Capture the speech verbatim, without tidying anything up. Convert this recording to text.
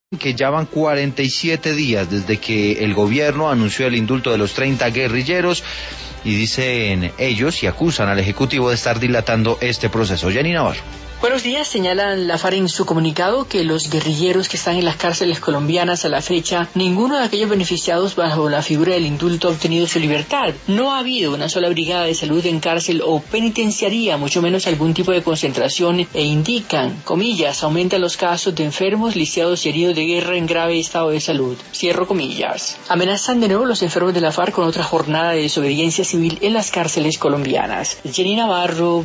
Que ya van cuarenta y siete días desde que el gobierno anunció el indulto de los treinta guerrilleros y dicen ellos y acusan al Ejecutivo de estar dilatando este proceso. Jenny Navarro. Buenos días, señalan la FARC en su comunicado que los guerrilleros que están en las cárceles colombianas a la fecha, ninguno de aquellos beneficiados bajo la figura del indulto ha obtenido su libertad. No ha habido una sola brigada de salud en cárcel o penitenciaría, mucho menos algún tipo de concentración, e indican, comillas, aumentan los casos de enfermos, lisiados y heridos de guerra en grave estado de salud. Cierro comillas. Amenazan de nuevo los enfermos de la FARC con otra jornada de desobediencia civil en las cárceles colombianas. Jenny Navarro.